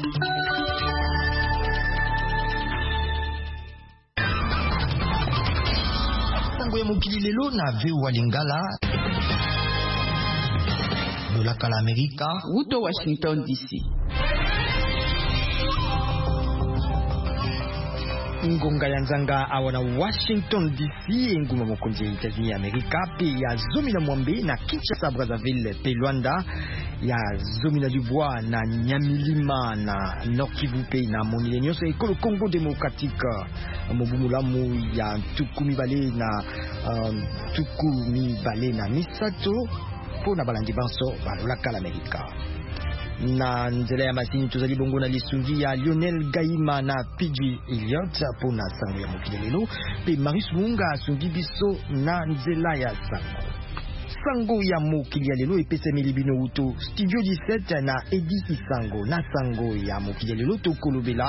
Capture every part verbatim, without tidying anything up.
Sango ya mokili lelo na Veo Lingala lolaka la Amerika uto Washington D C. Ngonga ya nzanga awana Washington D C nguma mokonzi ya Etats-Unis ya Amerika pe ya zomi na mwambe na Kinshasa Brazzaville pe Luanda ya zomi na Dubois na Nyamilima na Nord Kivu pe na monile nyonso ekolo Congo Démocratique mobumulamu ya tuku mibale na um, tuku mibale na misato po na balandi banso balolaka la Amerika. Na nzela ya masini tozali bongo na lisungi ya Lionel Gaima na P G Elliott po na sango ya mokili lelo pe Marius Munga asungi biso na nzela ya sango. Sango ya mokili ya lelo epesemeli bino uto Studio dix-sept na Edi Isango na sango ya mokili ya lelo tokolobela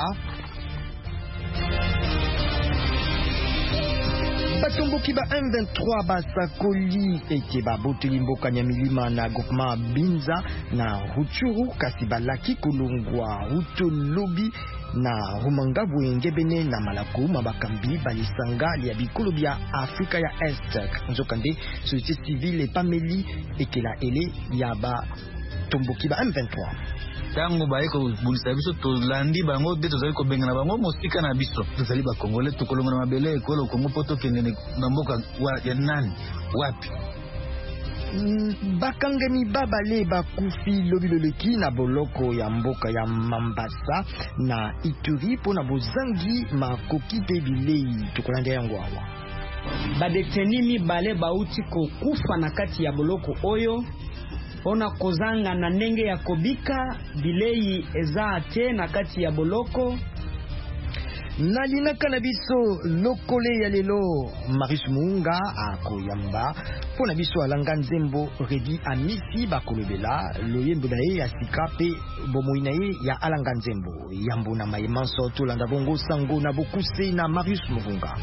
batomboki ba M vingt-trois basakoli ete baboteli mboka Nyamilima na groupement Binza na Ruchuru kasi balaki kolongwa uto lobi na Rumangabo engebene na Malako mabakambi balisanga ya bikolo bya Afrika ya Est nzokande société civile epameli ekela ele ya batomboki ba M vingt-trois. Tango baye ko bulisa biso to landi bango de tozali ko benga na bango mosika na biso tozali ba Congolais to kolonga na mabele ekolo Kongo poto kende na mboka wa ya nani wapi mm, bakangami babale bakufi lobi loleki na boloko ya mboka ya Mambasa na Ituri pona bozangi makoki pe bilei tokolanda yango awa badeteni mibale bauti ko kufa na kati ya boloko oyo ona kozanga na ndenge ya kobika bilei eza te na kati ya boloko nalinaka na biso lokole ya lelo Marius Munga akoyamba pona biso alanga nzembo redi amisi bakolobela loyembo na ye ya sika pe bomoi na ye ya alanga nzembo yambo na mayemanso tolanda bongo sango na bokuse na Marius Munga.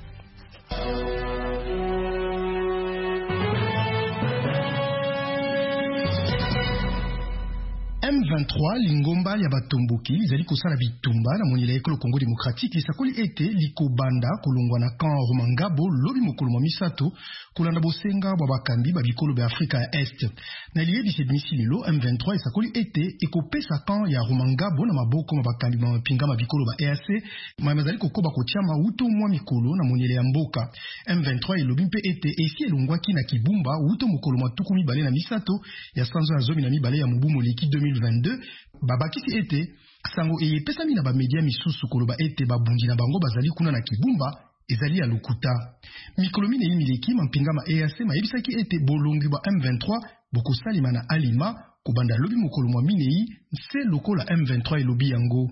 M vingt-trois lingomba ya batomboki izali kosala bitumba na monile ekolo Congo Démocratique lisakoli ete likobanda kolongwa na camp Rumangabo lobi mokolo mwa misato kolanda bosenga bwa bakambi ba bikolo ba Afrika ya Est. Na liyebisi misi lelo M vingt-trois isakoli ete ekopesa camp ya Rumangabo na maboko ma bakambi ma pinga ma bikolo ba E A C ma mazali kokoba kotia mauto mwa mikolo na monile ya mboka. M vingt-trois elobi mpe ete esi elongwaki na Kibumba uto mokolo matuku mibale na misato ya sanzo ya zomi na mibale ya mubu moleki deux mille vingt-deux babakisi ete sango eyepesami na bamedia misusu koloba ete babundi na bango bazali kuna na Kibumba ezali ya lukuta. Mikolo minei mileki mampinga ma E A C mayebisaki ete bolongi ba M vingt-trois bokosalima na alima kobanda lobi mokolo mwa minei nse lokola M vingt-trois elobi yango.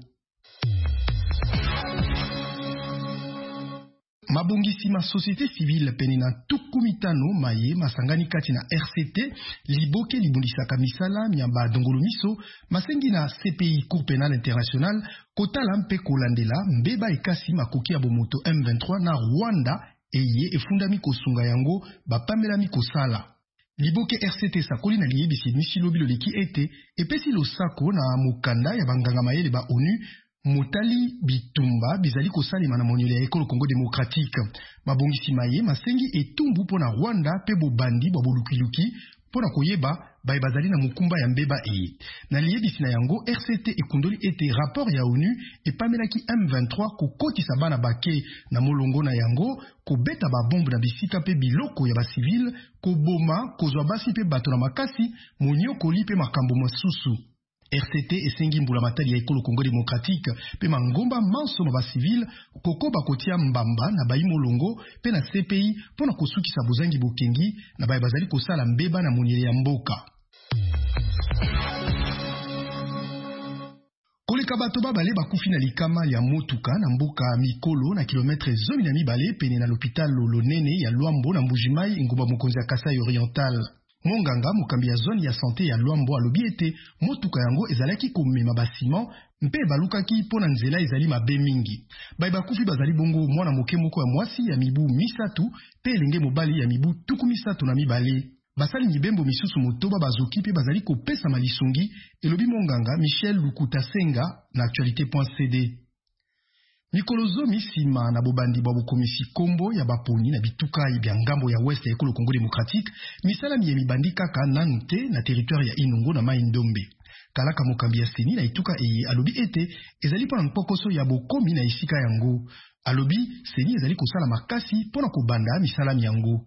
Mabongisi ma société civile pene na tuku mitano maye masangani kati na R C T liboke libundisaka misala miamba dongolo miso masengi na C P I Cour Pénale Internationale kotala mpe kolandela mbeba ekasi makoki ya bomoto M vingt-trois na Rwanda eye efundami kosunga yango bapamelami kosala. Liboke R C T sakoli na liyebisi misi lobi loleki ete epesi losako na mokanda ya banganga mayele ba ONU motali bitumba bizali kosalima na moniole ya ekolo Congo Démocratique. Mabongisi maye masengi etumbu pona Rwanda pe bobandi bwa bolukiluki pona koyeba baye bazali na mukumba ya mbeba e. Na liyebisi na yango R C T ekundoli ete rapport ya ONU epamelaki M vingt-trois kokotisa bana bake na molongo na yango kobeta babombe na bisika pe biloko ya basivile koboma kozwa basi pe bato na makasi monyokoli pe makambo masusu. R C T esengi mbula matali ya ekolo Congo Démocratique pe mangomba manso ma ba civil kokoba kotia mbamba na bayi molongo pe na C P I pona kosukisa bozangi bokengi na baye bazali kosala mbeba na moniele ya mboka. Koleka bato babale bakufi na likama ya motuka na mboka mikolo na kilometre zomi na mibale pene na l'hôpital Lonene ya Luambo na Mbujimai ngomba mokonzi ya Kasai Oriental. Monganga mukambi ya zone ya santé ya Luambo alobi ete motuka yango ezalaki komema basiment mpe balukaki pona nzela ezali mabe mingi. Baye bakufi bazali bongo mwana moke moko ya mwasi ya mibu misatu pe elenge mobali ya mibu tuku misatu na mibale. basali mibembo misusu motoba bazoki pe bazali kopesa malisungi elobi monganga Michel Lukuta Senga na actualité point c d. Mikolo zomi sima na bobandi bwa bokomisi kombo ya baponi na bituka bya ngambo ya west ya ekolo Congo Démocratique misala miye mibandi kaka nanu te na territoire ya Inongo na Mai Ndombe. Kalaka mokambi ya seni na ituka eye alobi ete ezali pona mpokoso ya bokomi na isika yango. Alobi seni ezali kosala makasi pona kobanda misala yango.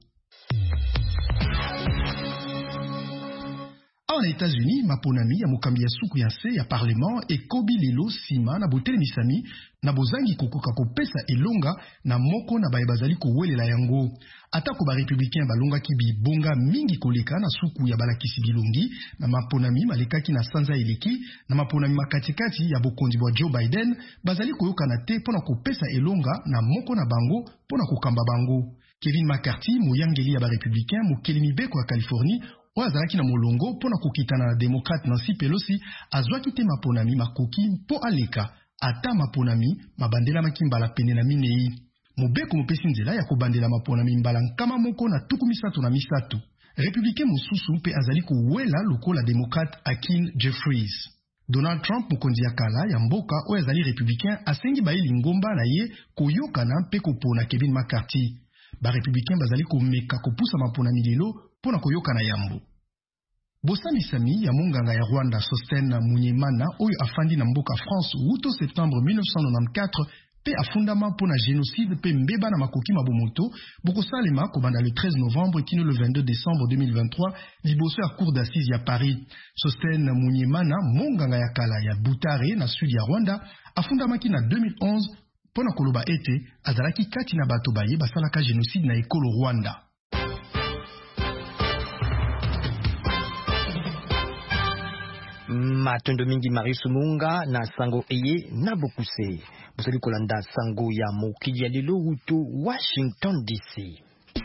En États-Unis, maponami ya mokambi ya suku ya nse ya parlement ekobi lelo sima na botele misami na bozangi kokoka kopesa elonga na moko na baye bazali kowelela yango. Atako ba républicain balongaki bibonga mingi koleka na suku ya balakisi bilongi na maponami malekaki na sanza eleki na maponami makatikati ya bokonzi bwa Joe Biden bazali koyokana te pona kopesa elonga na moko na bango pona kokamba bango. Kevin McCarthy, moyangeli ya ba républicain mokeli mibeko ya Californie oyo azalaki na molongo pona kokitana na démocrate Nancy Pelosi azwaki te maponami makoki mpo aleka ata maponami mabandela makimbala pene na minei. Mobeko mopesi nzela ya kobandela maponami mbala nkama moko na tuku misato na misato. Républicain mosusu mpe azali kowela lokola démocrate Hakeem Jeffries. Donald Trump mokonzi ya kala ya mboka oyo azali républicain asengi bayeli ngomba na ye koyokana mpe kopona Kevin McCarthy. Ba républicain bazali komeka kopusa maponami lelo pona koyoka na yambo. Bosamisami ya monganga ya Rwanda Sostène Munyemana oyo afandi na mboka France wuto septembre mille neuf cent quatre-vingt-quatorze pe afundama pona génocide pe mbeba na makoki mabomoto bokosalema kobanda le treize novembre kino le vingt-deux décembre deux mille vingt-trois liboso ya cour d'assises ya Paris. Sostène Munyemana monganga ya kala ya Butare na sud ya Rwanda afundamaki na deux mille onze pona koloba ete azalaki kati na bato baye basalaka génocide na ekolo Rwanda. Matondo mingi Marius Munga na sango eye na bokuse. Bosali kolanda sango ya mokili ya lelo wuto Washington D C.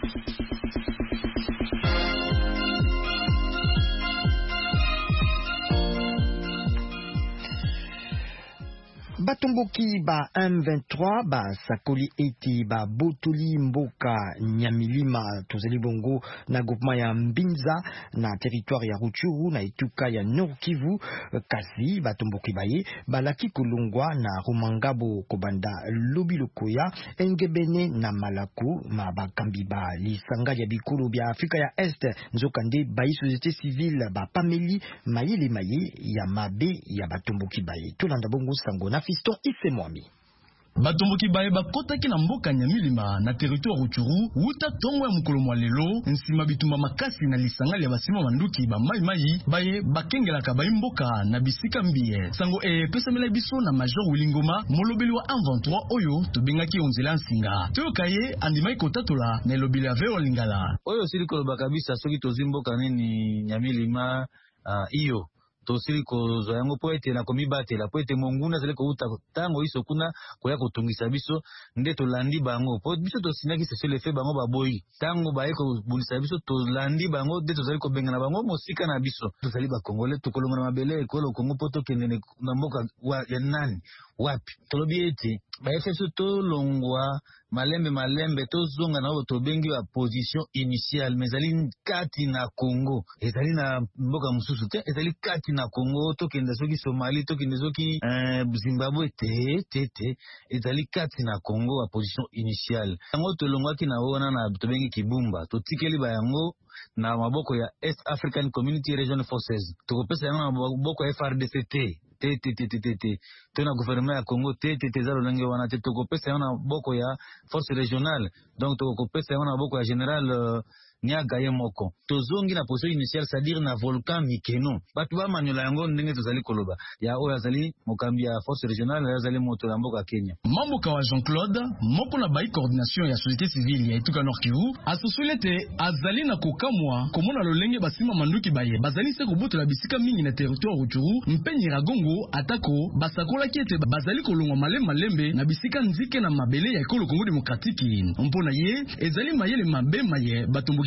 Batomboki ba M vingt-trois ba sakoli eti ba botoli mboka Nyamilima tozeli bongo na groupement ya Mbinza na territoire ya Rutshuru na ituka ya Nord Kivu kasi batomboki baye balaki kolongwa na Rumangabo kobanda lobi lokoya engebene na Malaku ma bakambi ba lisanga ya bikolo bya Afrika ya Est nzokande bayi société civile ba pameli mayele maye ya mabe ya batomboki baye tolanda bongo sango na Fiston Ise Mwami. Batomboki baye bakotaki na mboka Nyamilima na territoire Rutshuru wuta tongo ya mukolo mwa lelo nsima bitumba makasi na lisangali ya basima manduki ba mai mai baye bakengelaka bayi mboka na bisika mbiye sango e pesamela biso na Major Wilingoma molobeli wa M vingt-trois oyo tobengaki onzela nsinga toyokaye andimai kotatola na elobeli aveo lingala oyo sili koloba kabisa soki tozimboka nini Nyamilima uh, iyo tosili kozwa yango po ete na komibatela po ete monguna zele kouta tango iso kuna koya kotungisa biso nde tolandi bango po biso tosinyaki sese le fe bango baboyi tango baye kobundisa biso tolandi bango nde tozali kobengana bango mosika na biso tozali bakongole tokolonga na mabele ekolo Kongo po tokende na mboka ya nani wapi tolobi ete baefeso tolongwa malembe malembe tozonga na tobengi wa position initiale mezali kati na Congo ezali na mboka mususu te ezali kati na Congo tokende soki Somali tokende soki eh, Zimbabwe te te te ezali kati na Congo wa position initiale yango tolongwaki na wona na tobengi Kibumba totikeli ba yango na maboko ya East African Community Region Forces tokopesa yango na maboko ya F R D C T te te te te te te tona gouvernement ya Congo te te te zalo lange wana te tokopesa yango na boko ya force régionale donc tokopesa yango na boko ya général uh, Nyaga ye moko tozongi na position initiale c'est-à-dire na volcan Mikeno batu ba manyola yango ndenge tozali koloba ya oyo azali mokambi ya force régionale azali moto ya mboka Kenya mamboka wa Jean-Claude moko na bai coordination ya société civile ya etuka Nord Kivu asosolete azali na kokamwa komona lolenge basima manduki baye bazali se kobotola bisika mingi na territoire Rutshuru mpenyi ragongo atako basakola kiete bazali kolongwa malembe malembe na bisika nzike na mabele ya ekolo Congo Démocratique mpona ye ezali mayele mabe maye batomboki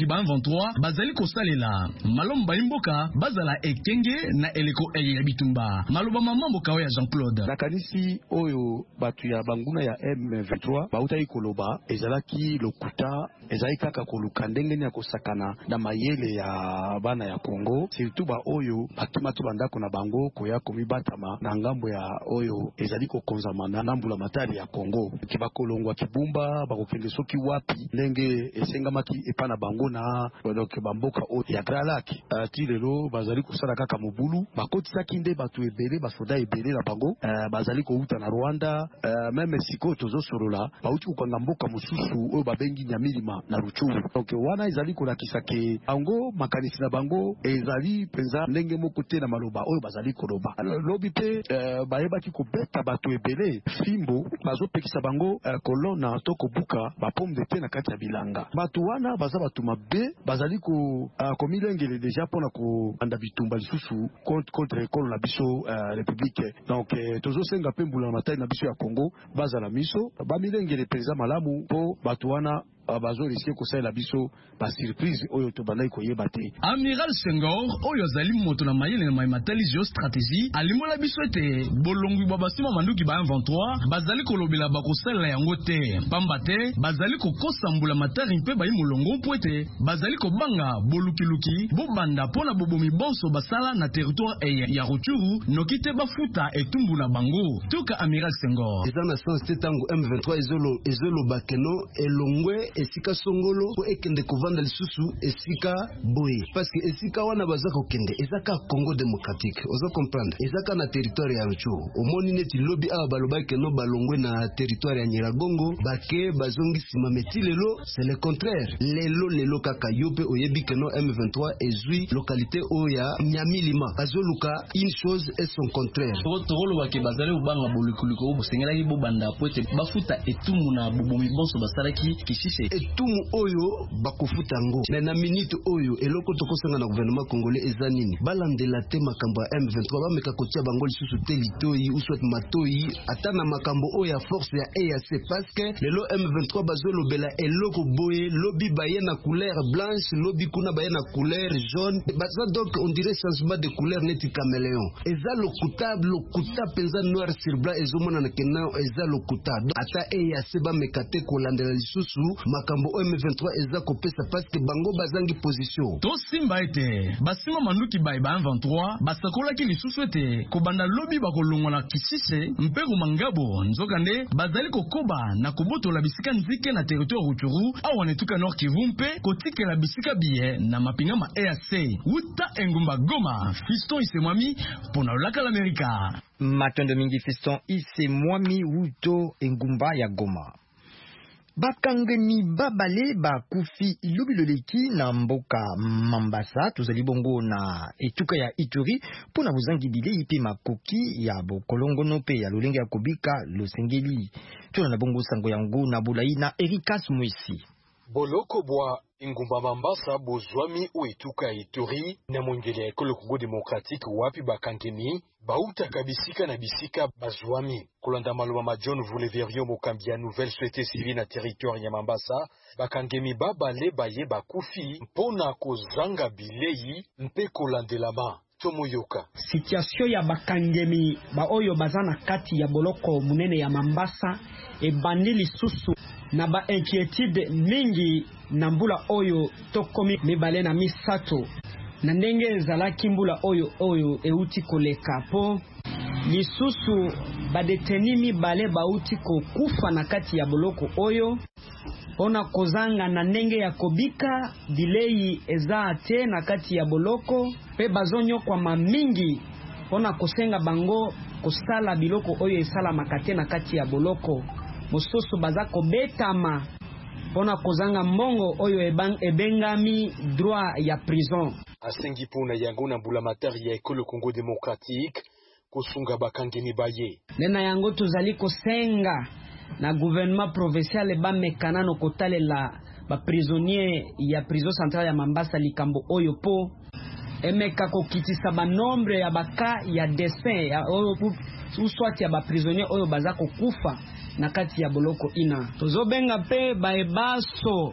ba vingt-trois bazali kosalela malom baimboka bazala ekenge na eleko eye ya bitumba maloba mamambo kawe ya Jean-Claude nakanisi oyo batu ya banguna ya M vingt-trois bautai koloba ezalaki lokuta ezali kaka koluka ndenge ya kosakana na mayele ya bana ya Kongo surtout ba oyo bakimatu bandako na bango koya komibatama na ngambo ya oyo ezali kokonzama na nambula matari ya Kongo kibakolongwa kibumba bakokende soki wapi ndenge esengamaki epana bango na donc bamboka o ya Gralaki ati lelo bazali kosala kaka mobulu bakotisaki nde batu ebele basoda ebele na bango uh, bazali kouta na Rwanda uh, meme siko tozosolola bauti kokanga mboka mosusu oyo babengi Nyamilima na Ruchuru donc wana ezali kolakisa ke bango makanisi na bango ezali penza ndenge moko te na maloba oyo bazali koloba lobi pe uh, bayebaki kobeta batu ebele fimbo bazopekisa bango uh, kolona to kobuka bapome de te na kati ya bilanga batu wana baza batu mabe bazali ko uh, komilengele deja pona ko anda bitumba lisusu contre contre ekolo na biso uh, republique donc uh, tozo senga pe mbula matai na biso ya Congo bazala miso bamilengele penza malamu po batu wana bazo risque ko sala biso ba surprise oyo to bandai ko yeba te. Amiral Senghor oyo zali moto na mayele na matali géostratégie alimola biso te bolongwi ba basima manduki ba vingt-trois bazali ko lobela ba ko sala yango te pamba te bazali ko kosambula matari mpe ba imolongo poete bazali ko banga bolukiluki bo banda pona bobomi bonso basala na territoire e ya Rutshuru nokite bafuta etumbu na bango tuka Amiral Senghor dans la sens tango M vingt-trois ezolo ezolo bakeno elongwe esika songolo po ekende kovanda lisusu esika boye parce que esika wana bazako kende ezaka Congo démocratique ozo comprendre ezaka na territoire ya Rutshuru omoni neti lobi aba baloba ke no balongwe na territoire ya Nyiragongo bake bazongi sima meti lelo c'est le contraire lelo lelo kaka yope oyebi ke no M vingt-trois ezui localité oya Nyamilima bazoluka une chose et son contraire tokolo bake bazali ubanga bolikuliko obusengelaki bobanda poete bafuta etumu na bobomi bonso basalaki kisise etumu oyo bakofuta ngo na na minute oyo eloko tokosanga na gouvernement congolais ezanini balandela te makambo ya M vingt-trois bameka kotia bango lisusu te litoi uswat matoi ata na makambo oyo ya force ya E A C parce que lelo M vingt-trois bazolobela eloko boye lobi baye na couleur blanche lobi kuna baye na couleur jaune baza donc on dirait changement de couleur neti caméléon eza lokuta lokuta penza noir sur blanc ezomona na kenao eza lokuta ata E A C bameka te kolandela lisusu makambo M vingt-trois eza kopesa parce que bango bazangi position to simba ete basima manduki baye ba vingt-trois basakola ki lisusu ete kobanda lobi bakolongwa na kisise mpe kumangabo nzokande bazali kokoba na kobotola bisika nzike na territoire Rutshuru awa netuka Nord Kivu mpe kotikela bisika biye na mapinga ma E A C uta engumba Goma Fiston Isemwami pona laka l'Amerika matondo mingi Fiston Isemwami uto engumba ya Goma bakangemi babale bakufi ilubiloleki na mboka Mambasa tozali bongo na etuka ya Ituri pona bozangi bilei pe makoki ya bokolongono pe ya lolenge ya kobika losengeli tuna na bongo sango yango na bulai na Erikas Mwisi boloko bwa ingumba Mambasa bozwami o etuka Ituri na mwengele ya ekolo Congo démocratique wapi bakangemi bauta kabisika na bisika bazwami kolanda maloba ma John Vuleverio mokambi ya nouvelle société civile na territoire ya Mambasa bakangemi babale baye bakufi mpona kozanga bilei mpe kolandelama tomoyoka situation ya bakangemi ba oyo bazana kati ya boloko munene ya Mambasa ebandi lisusu na ba inquiétude mingi na mbula oyo tokomi mibale na misato na ndenge ezalaki mbula oyo oyo euti koleka po lisusu badeteni mibale bauti kokufa na kati ya boloko oyo pona kozanga na ndenge ya kobika bilei eza te na kati ya boloko pe bazonyo kwa mamingi pona kosenga bango kosala biloko oyo esala makate na kati ya boloko mosusu baza kobetama pona kozanga mbongo oyo ebang, ebengami droit ya prison asengi pona yango na mbula matari ya ekolo Congo démocratique kosunga bakangeni baye nena yango tozali kosenga na gouvernement provincial bamekana no kotalela ba prisonnier ya prison centrale ya Mambasa likambo oyo po emeka kokitisa ba nombre ya baka ya dessin ya oyo uswati ya ba prisonnier oyo baza kokufa na kati ya boloko ina tozobenga pe baebaso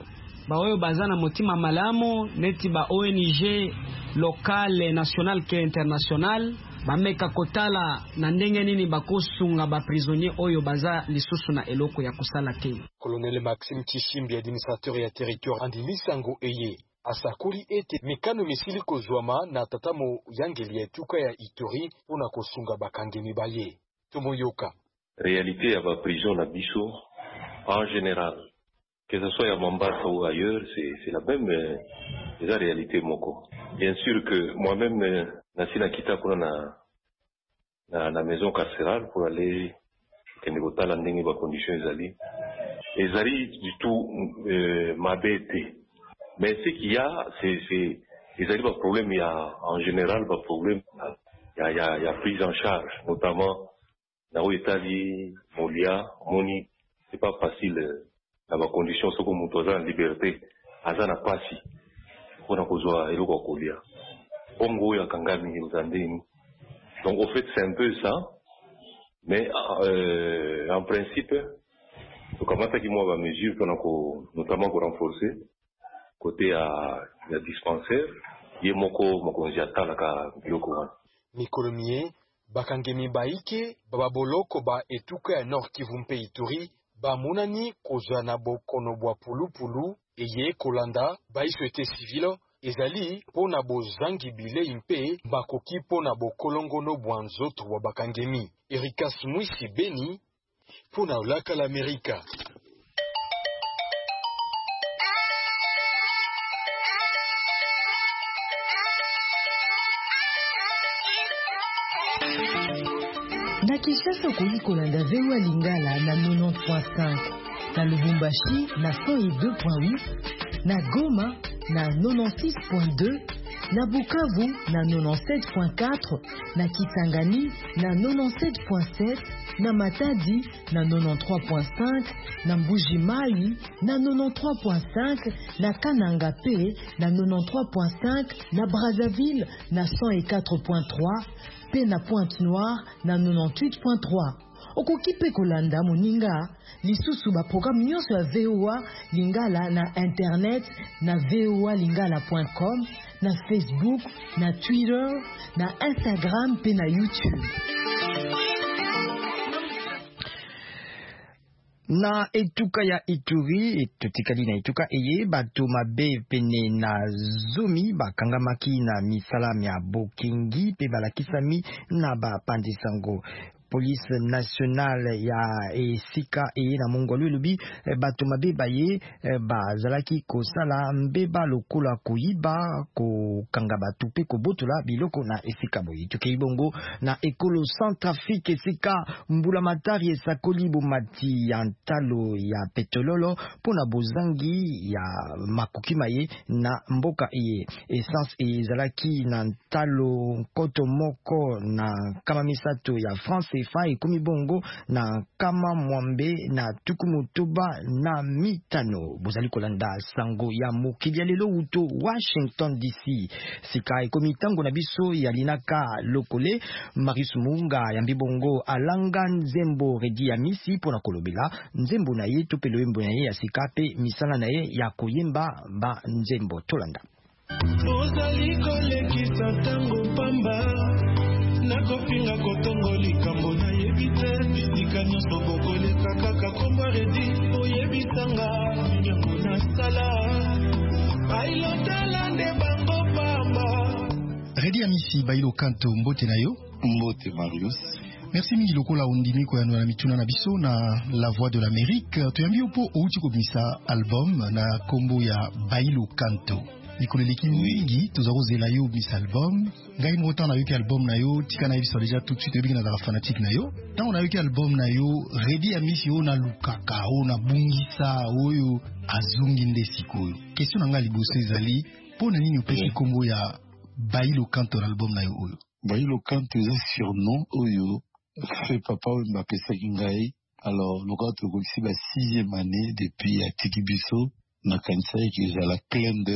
ba oyo baza na motima malamu neti ba O N G local national ke international bameka kotala na ndenge nini bakosunga ba prisonnier oyo baza lisusu na eloko ya kusala te. Colonel Maxime Tishimbi, administrateur ya territoire andimisango eye asakuli ete mikano misili kozwama na tatamo yangeli etuka ya Ituri pona kosunga bakangemi baye. Tomoyoka réalité ya ba prison na biso en général, que ce soit à Mombasa ou ailleurs, c'est c'est la même euh, la réalité moko. Bien sûr que moi-même euh, nasi na kita pour na na la maison carcérale pour aller kende kotala ndenge ba conditions ezali ezali du tout euh, mabete. Mais ce qu'il y a, c'est c'est ezali ba problème, il y a en général ba problème, il y a il y a, il y a prise en charge, notamment na Italie, Molia, Moni, c'est pas facile dans ma condition, ce que mon en liberté, azana pasi, pour na kozwa eloko kolia. Ongo ya kangami uzandeni. Donc au fait c'est un peu ça, mais euh, en principe, comme ça qui moi va mesure qu'on a notamment pour renforcer côté à la dispensaire, yé moko moko jata la ka biloko wana. Mikolomier bakangemi baike baba boloko ba etuka ya Nord Kivu mpe Ituri ba monani kozana bokono bwa pulupulu eye kolanda ba société civile ezali pona bozangi bile impe bakoki pona bokolongono bwa nzoto wa bakangemi. Erika Smwisi Beni pona Olaka l'Amerika. Na Kinshasa okoki kolanda V O A Lingala na quatre-vingt-dix point cinq, na Lubumbashi na cent deux point huit, na Goma na quatre-vingt-six point deux, na Bukavu na quatre-vingt-dix-sept point quatre, na Kisangani na quatre-vingt-dix-sept point sept, na Matadi na quatre-vingt-treize point cinq, na Mbuji-Mayi na quatre-vingt-treize point cinq, na Kananga P na quatre-vingt-treize point cinq, na Brazzaville na cent quatre point trois, pe na Pointe-Noire na quatre-vingt-dix-huit point trois. Okoki pe kolanda moninga lisusu ba programme nyonso ya V O A Lingala na internet na v o a lingala point com, na Facebook, na Twitter, na Instagram pe na YouTube. Na etuka ya Ituri etutikali na etuka eye bato mabe pene na zomi bakangamaki na misala ya bokengi pe balakisami na bapandisango. Police nationale ya esika eye na mongolo lubi bato mabe baye bazalaki kosala mbeba lokola kuyiba ko kanga batu pe ko botola biloko na esika boye. Tukei bongo na ekolo Centrafrique esika mbula matari esakoli bomati ya ntalo ya petrololo pona bozangi ya makoki maye na mboka eye. Essence ezalaki na ntalo koto moko na kama misato ya France fa ekomi bongo na kama mwambe na tukumutuba na mitano. Bozali kolanda sango ya mokili ya lelo uto Washington D C. Sika ekomi tango na biso ya linaka lokole Marius Munga yambi bongo alanga nzembo redi ya misi pona kolobela nzembo na ye to pelo embo na ye ya sika pe misala na ye ya koyemba ba nzembo tolanda. Bozali kolekisa tango pamba nakopinga kotongo likambo na yebite bisika nyonso bokoleka kaka kombo redi oyebisanga minyango na sala bailotala nde bango pamba. Redi ya misi bailo kanto mbote na yo. Mbote Marius. Merci mingi lokola ondimi ko yanwa na mituna na biso na La Voix de l'Amérique. Toyambi opo outi kobimisa album na kombo ya bailo kanto. Nikole leki mingi tozarozela yo bis album ngai mota na yo ki album na yo tika na yebiso déjà tout de suite ebiki na za fanatique na yo tango na yo ki album na yo Redi ya misi yo na lukaka o na bungisa oyo azungi nde sikoyo. Question na nga liboso ezali pona nini opesi kombo ya bailo kanto na album na yo oyo? Bailo kanto eza surnom oyo fait papa oyo bapesaki ngai. Alors lokola tokolisi ba sixième année depuis atiki biso na kanisa eki ezala clin d'œil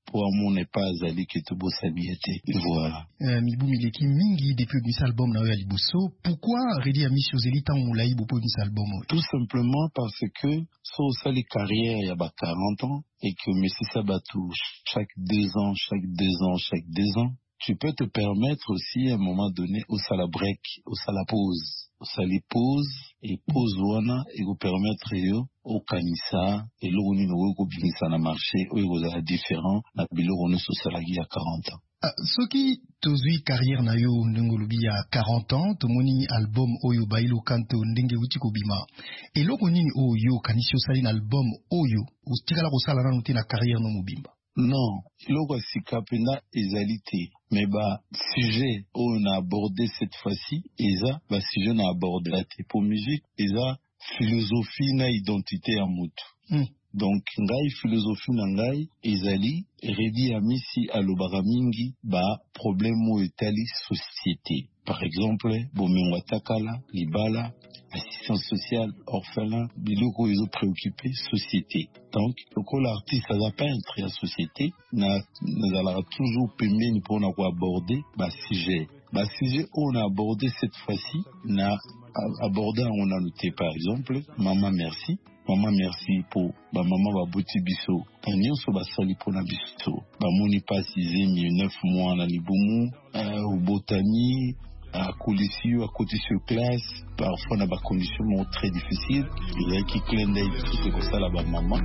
pour mon pas zali que tout beau sabiete. Voilà. Euh, Mibu Mileki mingi depuis mis album na Liboso. Pourquoi Redi a mis sur Zeli tant ou laïbo pour mis album? Tout simplement parce que so sali carrière il y a ba quarante ans et que Messi Sabatou chaque deux ans, chaque deux ans, chaque deux ans, tu peux te permettre aussi à un moment donné au sala break, au sala pause. Sali pause et pause wana et vous permettre yo au kanisa et lo ni no ko binisa na marché ou vous a différent na bilo on so salagi à quarante ans. Ah, ce qui tozui carrière na yo ndengolobi à quarante ans to moni album oyo bailo kanto ndenge uti ko bima et lo nini oyo kanisio sali na album oyo ustikala ko sala na na carrière no mobimba. Non, l'autre sikapena ezalité, mais bah sujet on a abordé cette fois-ci, eza bah sujet on a abordé la typo musique, eza philosophie na identité en mutu. Mm. Donc ngai philosophie na ngai ezali redi amisi alobaka mingi ba problème o etali société. Par exemple, bomengo takala, libala, assistance sociale, orphelin, biloko ils ont préoccupé société. Donc, quand l'artiste a peintre la société, na na toujours pembeni pour na aborder ba sujet. Ba sujet on a abordé cette fois-ci, na abordé on a noté par exemple maman merci. Maman merci pour ba maman ba boti biso. Tanyo so ba sali pour na biso. Ba moni pas six neuf mois na libumu, euh, au botani, à Colisio, à côté sur classe, parfois on a des conditions très difficiles. Il y a qui clin d'œil, c'est comme ça là-bas, maman.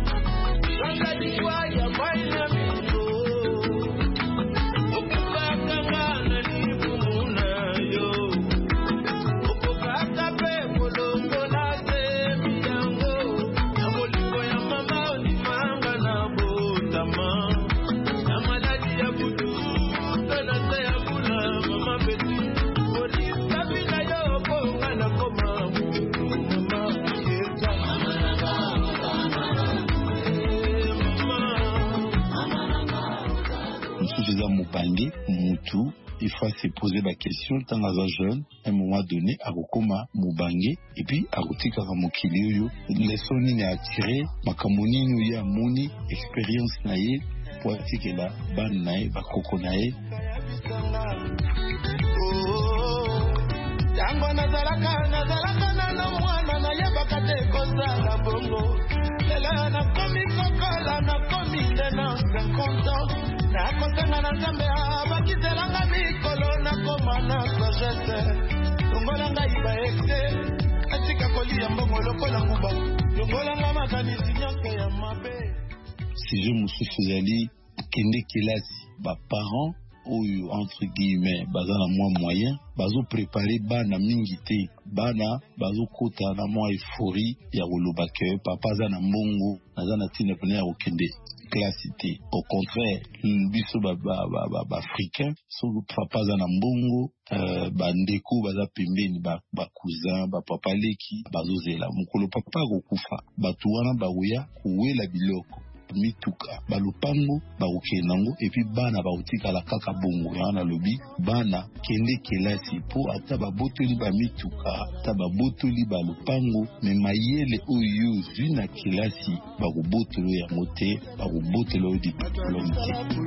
Moubangue, Moutou, il faut se poser la question, tant que jeune, à un moment donné, à Rokoma, Moubangue, et puis à Rotika Ramokilio, les sons à attirer, Makamoni, nous y a moni, expérience naïe, pour attirer la ban naïe, Bakoko naïe. Nakotenga na nzambe abakiselanga mikolo nakoma na sagesse longolanga iba exe atika kolia mbongo lokola nguba longolanga makanisi nyonso ya mabe. Si je me suis faisali kende kelasi ba parents oyo entre guillemets baza na mwa moyen bazo préparer bana mingi te bana bazo kota na mwa euphorie ya koloba ke papa za na mbongo naza na tina pene ya kokende classité. Au contraire, biso ba ba ba ba, ba africain so papa za na mbongo euh, ba ndeko baza pembeni ba ba cousin ba papa leki bazozela mukolo papa kokufa batu wana baoya kuwela biloko mituka balupango bakokenango epi bana bakotikala kaka bongo yana lobi bana kende kelasi po ata babotoli bamituka ata babotoli balupango me mayele oyo zwi na kelasi bakobotolo yango te bakobotolo oyo diplome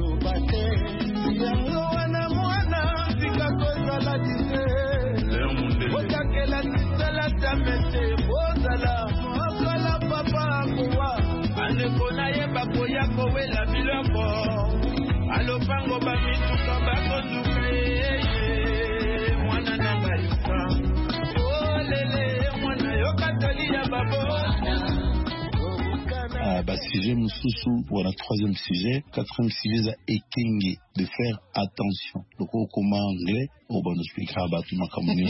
Kona yeba koya kowela biloko alopango bamituka bakonduka yeye mwana na baisa olele mwana yokatoli ya babona. Ah, bah, sujet Moussoussou, voilà, troisième sujet. Quatrième sujet, c'est Ekenge, de faire attention. Donc, au comment anglais, on va nous expliquer à Batou Makamoni.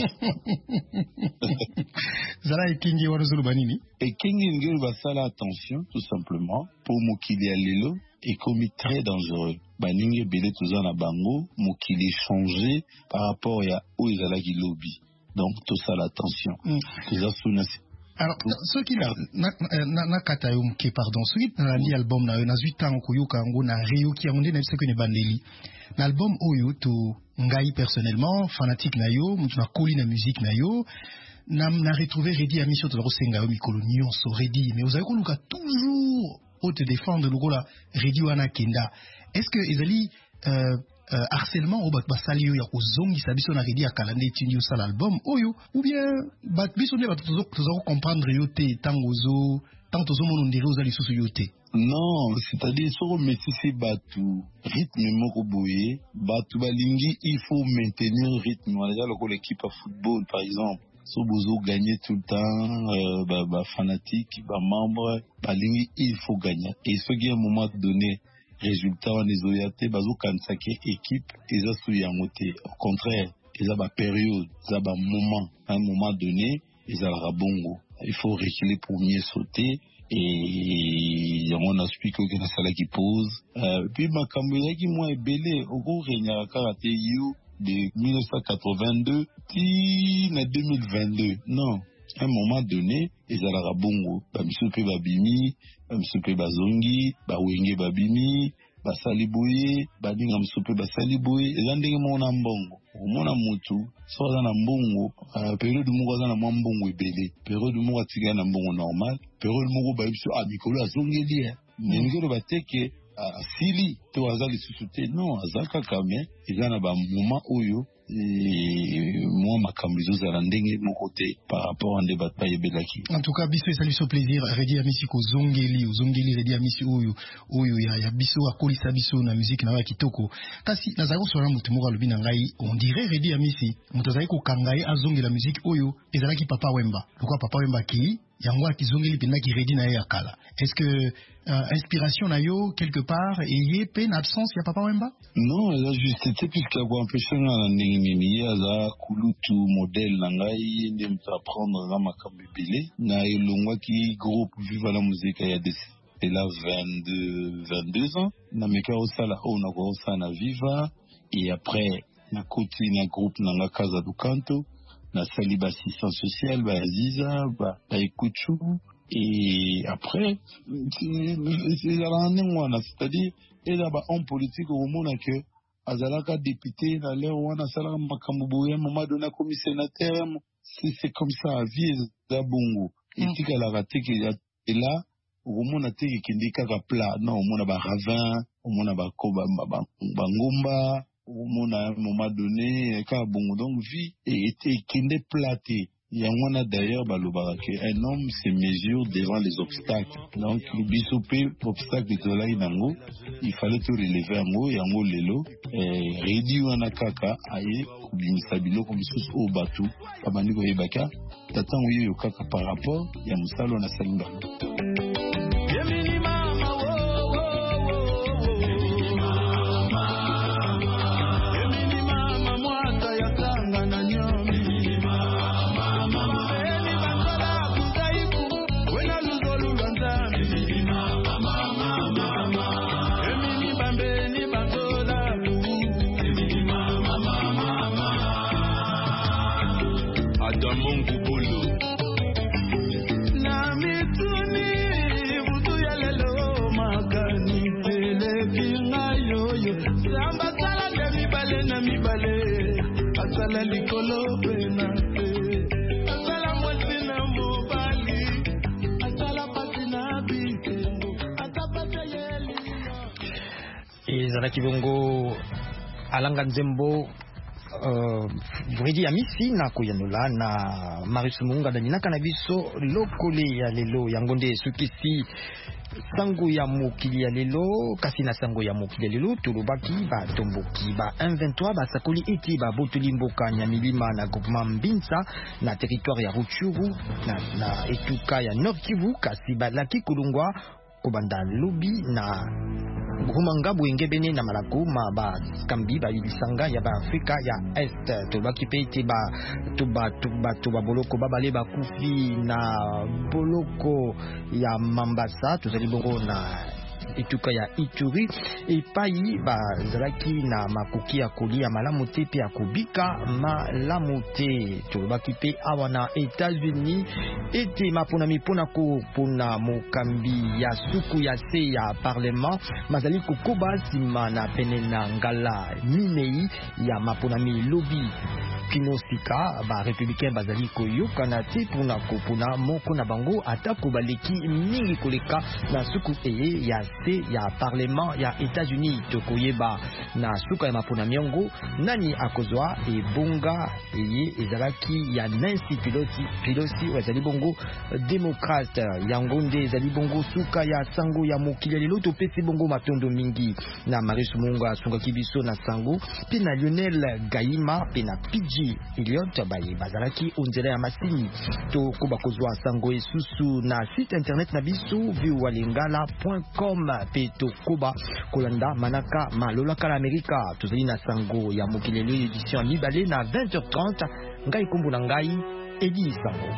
Zara Ekenge, on va nous Ekenge, on va faire attention, tout simplement, pour Moukili Alelo, est commis très dangereux. Baninge Bele Touzana Bango, Moukili changé par rapport à Oizalagi Lobby. Donc, tout ça, l'attention. Les assurances. Alors, ce qui là, na kata yo mke pardon, ce qui na li album na yo na zuita ngo yoka ngo na Rio ki onde na biseko ne bandeli. Na album oyo to ngai personnellement fanatique na yo, mutu na koli na musique na yo, na na retrouver Redi Amisio to la kosenga yo mikolo nyonso Redi, mais vous avez koluka toujours au te défendre le gola Redi wana kenda. est-ce que ezali euh, euh, harcèlement au bat basali yo ya kozongisa biso na redi ya kalande tindi yo sala album oyo ou bien bat biso ne bat tozo tozo comprendre yo te tango zo tango tozo mono ndire ozali susu yo te. Non, c'est-à-dire sur métisser batu rythme moko boye batu balingi il faut maintenir rythme. Déjà le l'équipe à football par exemple so bozo gagner tout le temps euh, bah, bah fanatique bah membre balingi il faut gagner et ce qui à un moment donné résultat on les oyate bazo kansake équipe et ça sou yangote au contraire ils a ba période ça ba moment à un moment donné ils a la bongo il faut reculer pour mieux sauter et on a expliqué que c'est ça qui pose euh, puis ma caméra qui moi belé au gros renya karate you de mille neuf cent quatre-vingt-deux ti na deux mille vingt-deux non à un moment donné ils a la bongo ba monsieur pe babimi ba monsieur pe bazongi ba wenge babimi ba saliboye ba dinga monsieur pe ba saliboye eza ndenge mona mbongo omona mutu so za na mbongo uh, période moko za na mbongo ebele période moko atika na mbongo normal période moko ba biso a mikolo azongeli eh ndenge ba teke asili to azali susute non azaka kame eza na ba moment oyo moi makambizo za ndenge moko te par rapport à débat pa yebelaki. En tout cas biso esali so plaisir redi amisi ko zongeli zongeli redi amisi oyo oyo ya ya biso akolisa biso na musique na ya kitoko kasi nazako sona mutu moko alobi na ngai on dirait redi amisi mutu azali ko kangai azongela musique oyo ezalaki Papa Wemba pourquoi Papa Wemba ki yango akizongeli penda ki redi na ya kala est-ce que euh, inspiration na yo quelque part et pe na absence ya Papa Wemba non la juste c'est puisque quoi empêcher na nini ya za kulutu modèle na ngai ndem apprendre na makambibile na elongwa ki groupe Viva la musique ya des et là vingt-deux vingt-deux ans na meka osala o na ko osana Viva et après na côté na groupe na Casa do Canto na saliba assistance sociale ba Aziza ba Ekuchu et après c'est la nengwana c'est-à-dire et là ba en politique au monde que azalaka député na leo wana salaka makambo boye mama dona comme sénateur c'est c'est comme ça vie za bongo etika la rateke et là au monde a teke kindika ka plat non au monde ba ravin au monde ba koba ba ngomba au monde à un moment donné ka bongo donc vie et était kinde platé. Il y a un d'ailleurs un homme se mesure devant les obstacles. Donc le bisopé obstacle de là il fallait te relever en haut et en haut lelo et réduire un kaka aye kubimisabilo comme sous au bateau abandi ko yebaka tata yo kaka par rapport ya musalo na salinga. Ezalaki bongo alanga nzembo uh, vredi ya misi na koyanola na Marius Munga dani na biso lokole ya lelo yango nde sukisi sango ya mokili ya lelo kasi na sango ya mokili ya lelo tulobaki ba tomboki ba un vingt-trois ba sakoli eti ba botoli mboka nya milima na groupement Mbinsa na territoire ya Rutshuru na, na etuka ya Nord Kivu kasi ba laki kulungwa kobanda lobi na Rumanga Bwenge na Malako ma ba kambi ba lisanga ya ba Afrika ya Est to ba kipete ba to ba to ba to ba boloko ba bale ba kufi na boloko ya Mambasa to zali bongo na etuka ya Ituri epai ba zalaki na makoki ya kolia malamu te pe ya kobika malamu te tolobaki pe awa na États-Unis ete mapona mipona ko pona mokambi ya suku ya se ya parlement mazali kokoba sima na pene na ngala minei ya mapona mi lobby kinosika ba républicain bazali koyokana te pona kopona moko na bango atako baleki mingi koleka na suku eye ya se ya parlement ya États-Unis tokoyeba na suka ya mapona miongo nani akozwa ebonga eye ezalaki ya Nancy Pelosi Pelosi wazali bongo démocrate yango nde ezali bongo suka ya sango ya mokili lelo topesi bongo matondo mingi na Maris Munga asungaki biso na sango pe na Lionel Gaima pe na P G Elliot baye bazalaki onzela ya masini to koba kozwa sango esusu na site internet na biso voa lingala point com pe to koba kolanda manaka malola kala Amerika tozali na sango ya mokili lelo edition mibale na vingt heures trente ngai kombo na ngai Edi Sango.